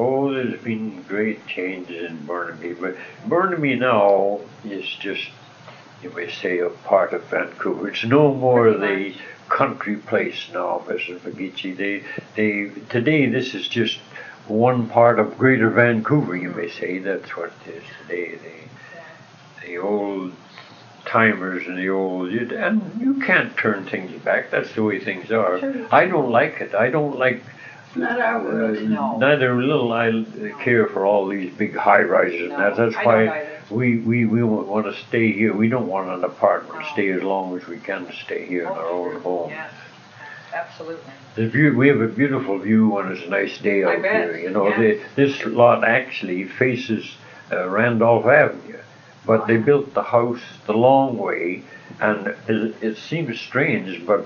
Oh, there's been great changes in Burnaby, but Burnaby now is just, you may say, a part of Vancouver. It's no more the country place now, Mrs. McGeechee. Today this is just one part of Greater Vancouver, you may say. That's what it is today. The old timers and and you can't turn things back. That's the way things are. Sure. I don't like it. I don't like. It's not our world. No. Neither little I care for all these big high rises and that. That's why we want to stay here. We don't want an apartment. Stay as long as we can stay here in our own home. Yes, absolutely. The view, we have a beautiful view when it's a nice day out here. You know, this lot actually faces Randolph Avenue, but they built the house the long way, and it seems strange, but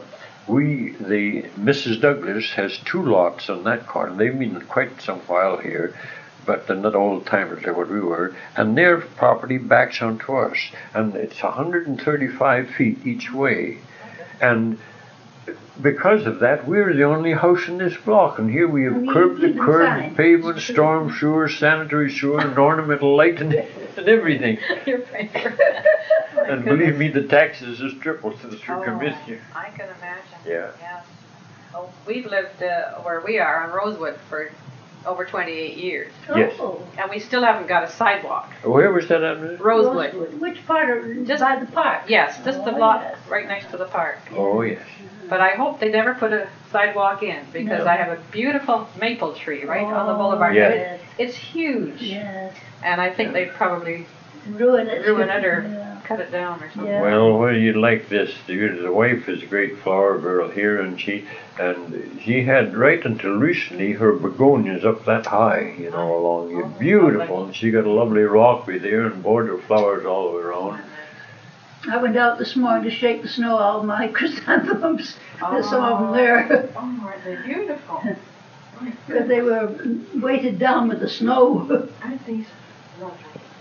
Mrs. Douglas has 2 lots on that corner. They've been quite some while here, but they're not old timers like what we were, and their property backs onto us, and it's 135 feet each way, and because of that, we're the only house in this block, and here we have curb to curb, pavement, storm sewer, sanitary sewer, and ornamental light, and everything. Your favorite. And believe me, the taxes just tripled since we come in here. I can imagine. Yeah. Yes. Oh, we've lived where we are on Rosewood for over 28 years. Yes. And we still haven't got a sidewalk. Where was that at? Rosewood. Which part of? Just by the park. Yes, just the block right next to the park. Oh, yes. But I hope they never put a sidewalk in, because I have a beautiful maple tree right on the boulevard. Yes. It's huge. Yes. And I think they'd probably Ruin it or cut it down or something. Yeah. Well, you like this. The wife is a great flower girl here, and she had right until recently her begonias up that high, you know, along here, beautiful, and she got a lovely rockery there and border flowers all the way around. I went out this morning to shake the snow out of my chrysanthemums. There's some of them there. Oh, aren't they beautiful? Because they were weighted down with the snow. Aren't these lovely?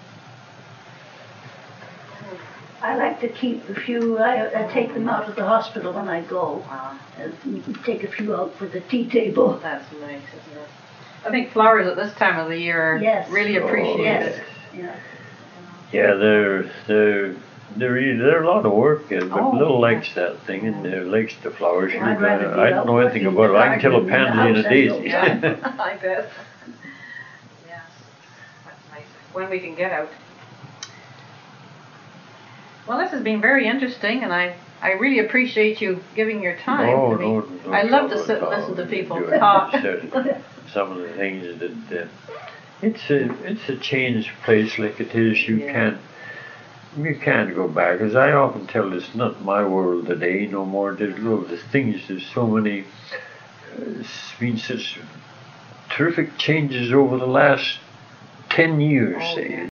I like to keep a few. I take them out of the hospital when I go. Take a few out for the tea table. That's nice, isn't it? I think flowers at this time of the year are really appreciated. Yes. Yeah, they're a lot of work, but Lil likes that thing, and likes the flowers. Well, I'd rather be I don't know anything about it. I can tell a pansy and a daisy. I bet. Yes, that's nice. When we can get out. Well, this has been very interesting, and I really appreciate you giving your time to me. No, I love to sit and listen to people talk. Some of the things that it's a changed place like it is. You can't go back. As I often tell, it's not my world today no more. There's there's so many. It's been such terrific changes over the last 10 years, say.